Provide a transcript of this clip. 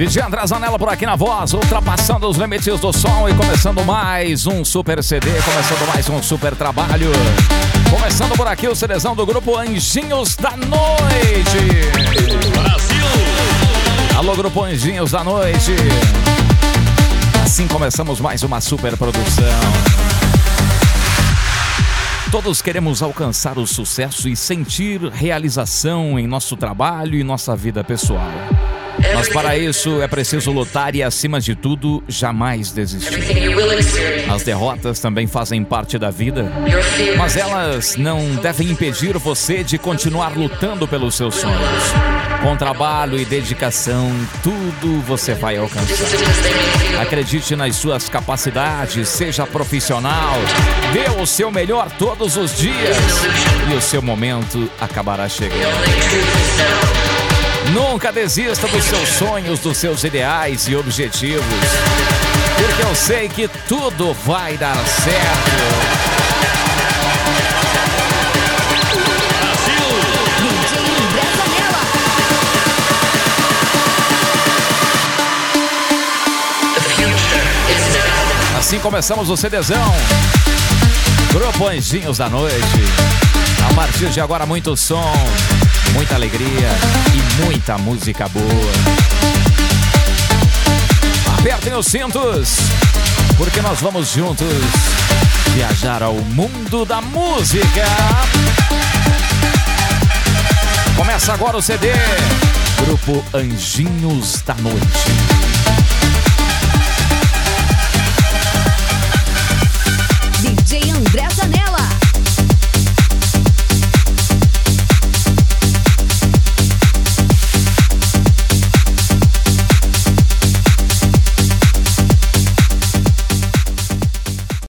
DJ André Zanella por aqui na voz, ultrapassando os limites do som e começando mais um super CD, começando mais um super trabalho. Começando por aqui o CDzão do grupo Anjinhos da Noite. Brasil! Alô, grupo Anjinhos da Noite. Assim começamos mais uma super produção. Todos queremos alcançar o sucesso e sentir realização em nosso trabalho e nossa vida pessoal. Mas para isso é preciso lutar e, acima de tudo, jamais desistir. As derrotas também fazem parte da vida, mas elas não devem impedir você de continuar lutando pelos seus sonhos. Com trabalho e dedicação, tudo você vai alcançar. Acredite nas suas capacidades, seja profissional, dê o seu melhor todos os dias e o seu momento acabará chegando. Nunca desista dos seus sonhos, dos seus ideais e objetivos, porque eu sei que tudo vai dar certo. Assim começamos o CDzão. Grupo Anjinhos da Noite. A partir de agora, muito som, muita alegria e muita música boa. Apertem os cintos, porque nós vamos juntos viajar ao mundo da música. Começa agora o CD Grupo Anjinhos da Noite. DJ André